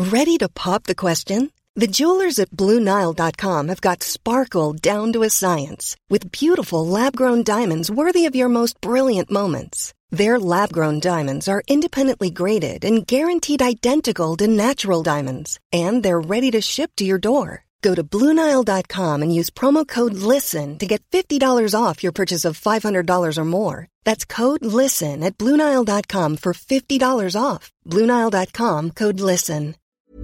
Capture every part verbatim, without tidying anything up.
Ready to pop the question? The jewelers at Blue Nile dot com have got sparkle down to a science with beautiful lab-grown diamonds worthy of your most brilliant moments. Their lab-grown diamonds are independently graded and guaranteed identical to natural diamonds, and they're ready to ship to your door. Go to Blue Nile dot com and use promo code LISTEN to get fifty dollars off your purchase of five hundred dollars or more. That's code LISTEN at Blue Nile dot com for fifty dollars off. Blue Nile dot com, code LISTEN.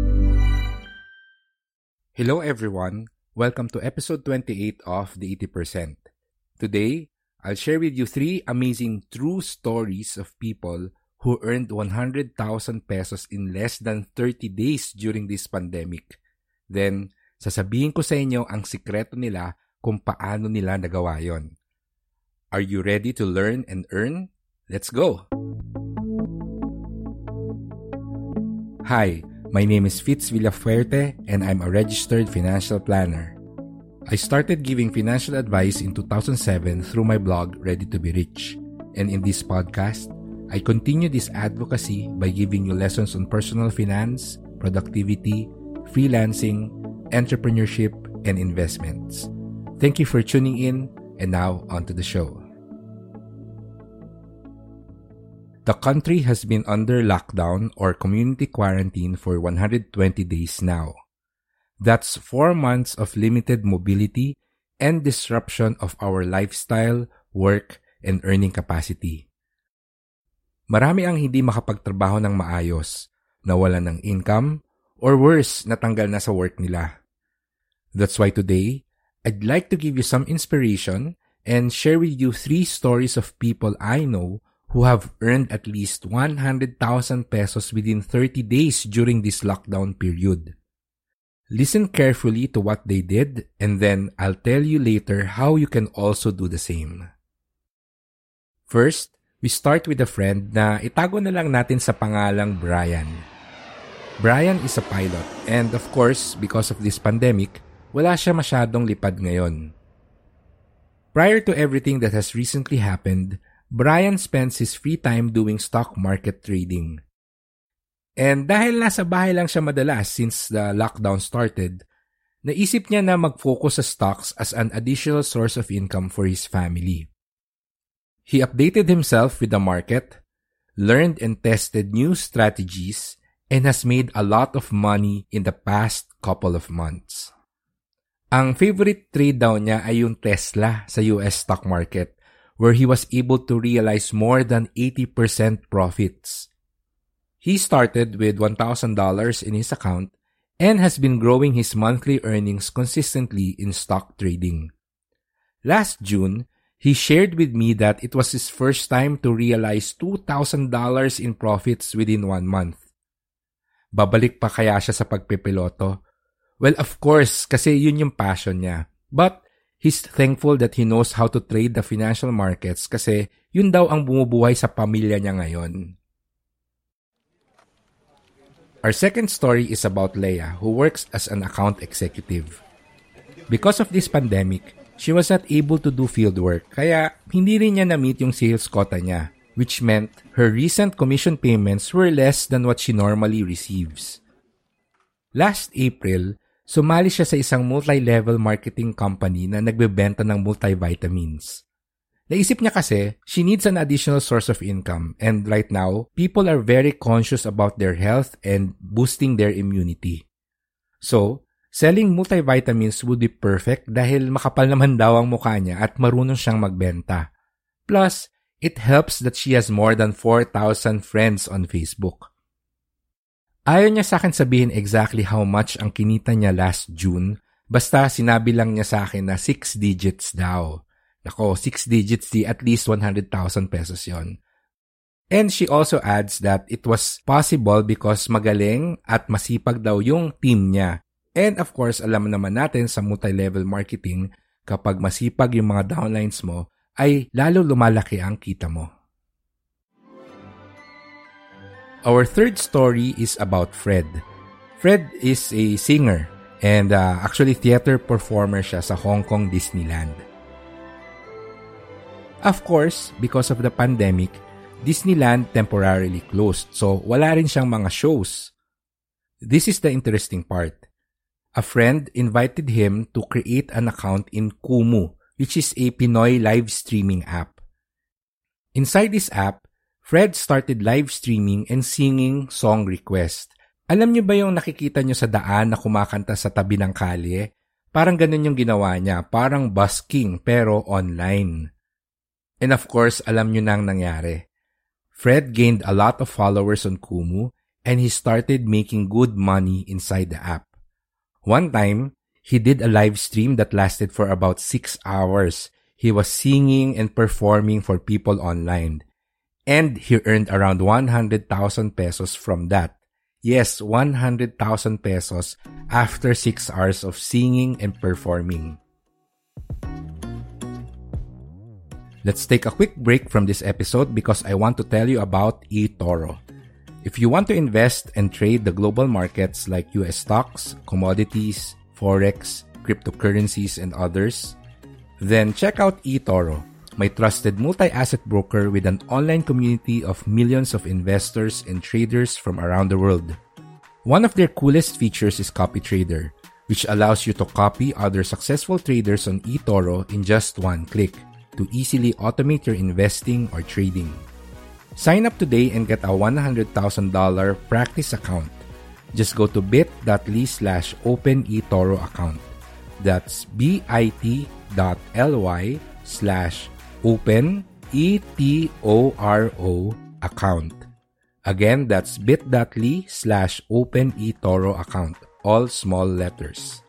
Hello everyone, welcome to episode twenty-eight of The eighty percent. Today, I'll share with you three amazing true stories of people who earned one hundred thousand pesos in less than thirty days during this pandemic. Then, sasabihin ko sa inyo ang sikreto nila kung paano nila nagawa yon. Are you ready to learn and earn? Let's go! Hi, my name is Fitz Villafuerte and I'm a registered financial planner. I started giving financial advice in two thousand seven through my blog Ready to Be Rich. And in this podcast, I continue this advocacy by giving you lessons on personal finance, productivity, freelancing, entrepreneurship, and investments. Thank you for tuning in, and now on to the show. The country has been under lockdown or community quarantine for one hundred twenty days now. That's four months of limited mobility and disruption of our lifestyle, work, and earning capacity. Marami ang hindi makapagtrabaho ng maayos, nawalan ng income, or worse, natanggal na sa work nila. That's why today, I'd like to give you some inspiration and share with you three stories of people I know who have earned at least one hundred thousand pesos within thirty days during this lockdown period. Listen carefully to what they did, and then I'll tell you later how you can also do the same. First, we start with a friend na itago na lang natin sa pangalang Brian. Brian is a pilot, and of course, because of this pandemic, wala siya masyadong lipad ngayon. Prior to everything that has recently happened, Brian spends his free time doing stock market trading. And dahil nasa bahay lang siya madalas since the lockdown started, naisip niya na mag-focus sa stocks as an additional source of income for his family. He updated himself with the market, learned and tested new strategies, and has made a lot of money in the past couple of months. Ang favorite trade daw niya ay yung Tesla sa U S stock market, where he was able to realize more than eighty percent profits. He started with one thousand dollars in his account and has been growing his monthly earnings consistently in stock trading. Last June, he shared with me that it was his first time to realize two thousand dollars in profits within one month. Babalik pa kaya siya sa pagpipiloto? Well, of course, kasi yun yung passion niya. But he's thankful that he knows how to trade the financial markets kasi yun daw ang bumubuhay sa pamilya niya ngayon. Our second story is about Leia, who works as an account executive. Because of this pandemic, she was not able to do field work, kaya hindi rin niya na-meet yung sales quota niya, which meant her recent commission payments were less than what she normally receives. Last April, sumali siya sa isang multi-level marketing company na nagbebenta ng multivitamins. Naisip niya kasi, she needs an additional source of income, and right now, people are very conscious about their health and boosting their immunity. So, selling multivitamins would be perfect dahil makapal naman daw ang mukha niya at marunong siyang magbenta. Plus, it helps that she has more than four thousand friends on Facebook. Ayaw niya sa akin sabihin exactly how much ang kinita niya last June, basta sinabi lang niya sa akin na six digits daw. Nako, six digits di at least one hundred thousand pesos yon. And she also adds that it was possible because magaling at masipag daw yung team niya. And of course, alam naman natin sa multi-level marketing, kapag masipag yung mga downlines mo, ay lalo lumalaki ang kita mo. Our third story is about Fred. Fred is a singer and uh, actually theater performer siya sa Hong Kong Disneyland. Of course, because of the pandemic, Disneyland temporarily closed, so wala rin siyang mga shows. This is the interesting part. A friend invited him to create an account in Kumu, which is a Pinoy live streaming app. Inside this app, Fred started live streaming and singing song request. Alam niyo ba yung nakikita niyo sa daan na kumakanta sa tabi ng kalye? Parang ganun yung ginawa niya, parang busking pero online. And of course, alam niyo nang nangyari. Fred gained a lot of followers on Kumu and he started making good money inside the app. One time, he did a live stream that lasted for about six hours. He was singing and performing for people online. And he earned around one hundred thousand pesos from that. Yes, one hundred thousand pesos after six hours of singing and performing. Let's take a quick break from this episode because I want to tell you about eToro. If you want to invest and trade the global markets like U S stocks, commodities, forex, cryptocurrencies, and others, then check out eToro, my trusted multi-asset broker with an online community of millions of investors and traders from around the world. One of their coolest features is CopyTrader, which allows you to copy other successful traders on eToro in just one click to easily automate your investing or trading. Sign up today and get a one hundred thousand dollars practice account. Just go to bit.ly slash open eToro account. That's bit.ly slash open eToro account. Again, that's bit.ly slash open eToro account. All small letters.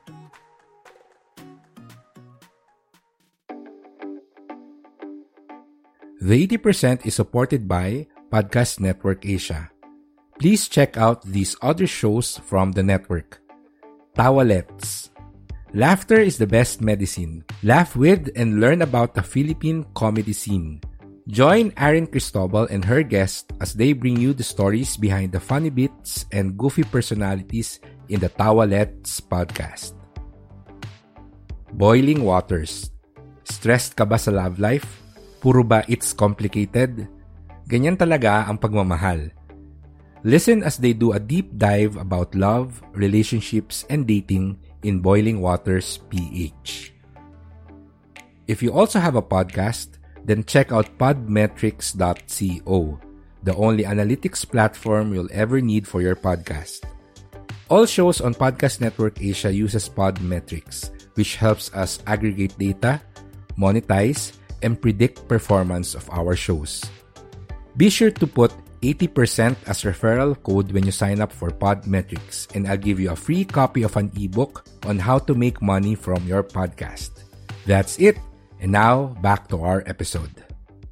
The eighty percent is supported by Podcast Network Asia. Please check out these other shows from the network. Tawalets. Laughter is the best medicine. Laugh with and learn about the Philippine comedy scene. Join Erin Cristobal and her guests as they bring you the stories behind the funny bits and goofy personalities in the Tawalets podcast. Boiling Waters. Stressed ka ba sa love life? Puro ba it's complicated? Ganyan talaga ang pagmamahal. Listen as they do a deep dive about love, relationships, and dating in Boiling Waters P H. If you also have a podcast, then check out podmetrics dot co, the only analytics platform you'll ever need for your podcast. All shows on Podcast Network Asia uses Podmetrics, which helps us aggregate data, monetize, and predict performance of our shows. Be sure to put eighty percent as referral code when you sign up for Podmetrics, and I'll give you a free copy of an ebook on how to make money from your podcast. That's it. And now, back to our episode.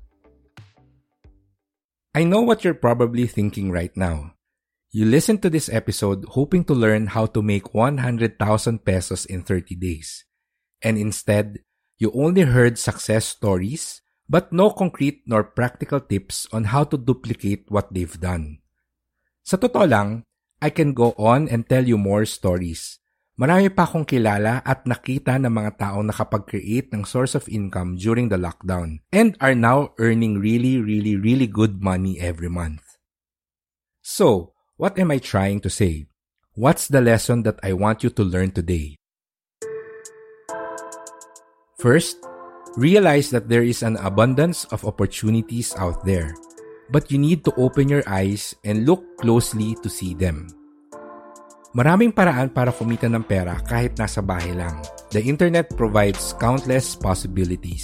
I know what you're probably thinking right now. You listened to this episode hoping to learn how to make one hundred thousand pesos in thirty days. And instead, you only heard success stories, but no concrete nor practical tips on how to duplicate what they've done. Sa totoo lang, I can go on and tell you more stories. Marami pa akong kilala at nakita ng mga taong nakapag-create ng source of income during the lockdown and are now earning really, really, really good money every month. So, what am I trying to say? What's the lesson that I want you to learn today? First, realize that there is an abundance of opportunities out there, but you need to open your eyes and look closely to see them. Maraming paraan para kumita ng pera kahit nasa bahay lang. The internet provides countless possibilities.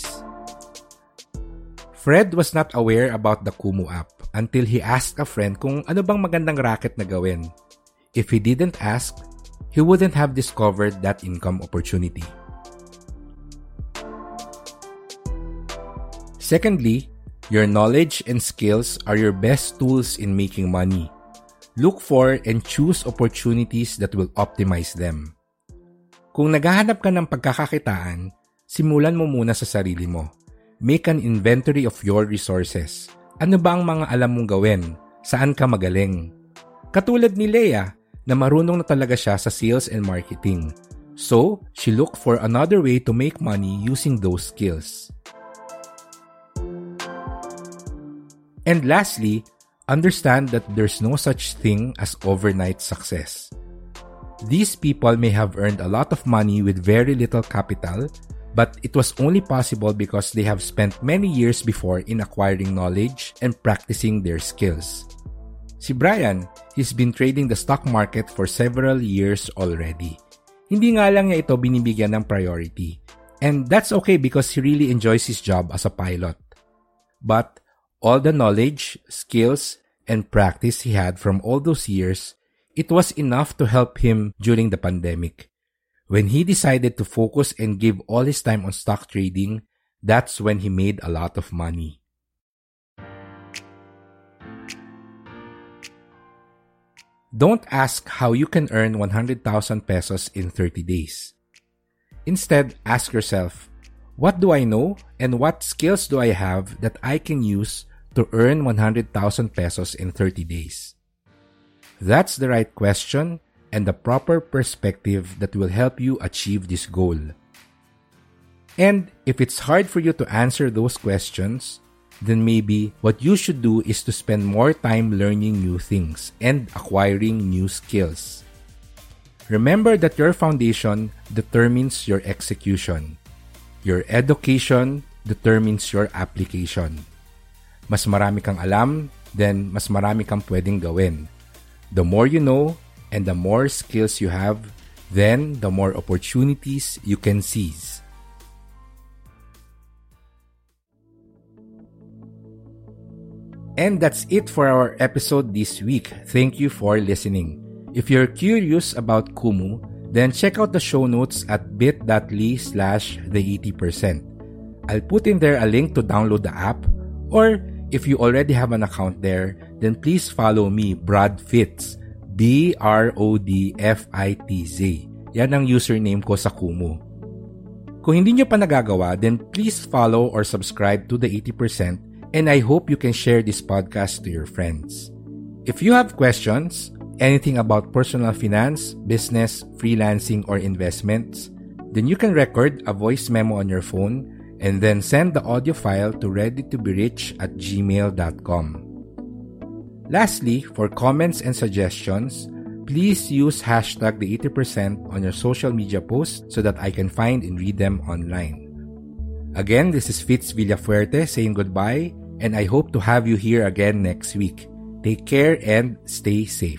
Fred was not aware about the Kumu app until he asked a friend kung ano bang magandang racket na gawin. If he didn't ask, he wouldn't have discovered that income opportunity. Secondly, your knowledge and skills are your best tools in making money. Look for and choose opportunities that will optimize them. Kung naghahanap ka ng pagkakakitaan, simulan mo muna sa sarili mo. Make an inventory of your resources. Ano ba ang mga alam mong gawin? Saan ka magaling? Katulad ni Leia, na marunong na talaga siya sa sales and marketing. So, she looked for another way to make money using those skills. And lastly, understand that there's no such thing as overnight success. These people may have earned a lot of money with very little capital, but it was only possible because they have spent many years before in acquiring knowledge and practicing their skills. Si Brian, he's been trading the stock market for several years already. Hindi nga lang niya ito binibigyan ng priority. And that's okay because he really enjoys his job as a pilot. But all the knowledge, skills, and practice he had from all those years, it was enough to help him during the pandemic. When he decided to focus and give all his time on stock trading, that's when he made a lot of money. Don't ask how you can earn one hundred thousand pesos in thirty days. Instead, ask yourself, what do I know and what skills do I have that I can use to earn one hundred thousand pesos in thirty days? That's the right question and the proper perspective that will help you achieve this goal. And if it's hard for you to answer those questions, then maybe what you should do is to spend more time learning new things and acquiring new skills. Remember that your foundation determines your execution. Your education determines your application. Mas marami kang alam, then mas marami kang pwedeng gawin. The more you know and the more skills you have, then the more opportunities you can seize. And that's it for our episode this week. Thank you for listening. If you're curious about Kumu, then check out the show notes at bit.ly slash the 80%. I'll put in there a link to download the app, or if you already have an account there, then please follow me, Brad Fitz, B R O D F I T Z. Yan ang username ko sa Kumu. Kung hindi nyo pa nagagawa, then please follow or subscribe to the eighty percent, and I hope you can share this podcast to your friends. If you have questions, anything about personal finance, business, freelancing, or investments, then you can record a voice memo on your phone and then send the audio file to readytoberich at gmail dot com. Lastly, for comments and suggestions, please use hashtag the eighty percent on your social media posts so that I can find and read them online. Again, this is Fitz Villafuerte saying goodbye, and I hope to have you here again next week. Take care and stay safe.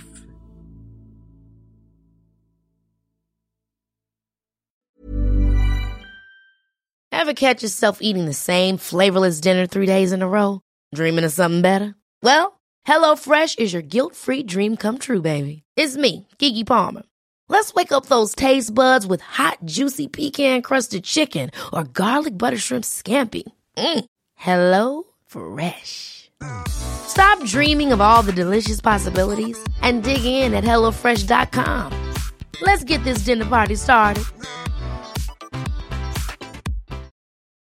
Ever catch yourself eating the same flavorless dinner three days in a row? Dreaming of something better? Well, HelloFresh is your guilt-free dream come true, baby. It's me, Keke Palmer. Let's wake up those taste buds with hot, juicy pecan-crusted chicken or garlic butter shrimp scampi. Mm. Hello Fresh. Stop dreaming of all the delicious possibilities and dig in at hello fresh dot com. Let's get this dinner party started.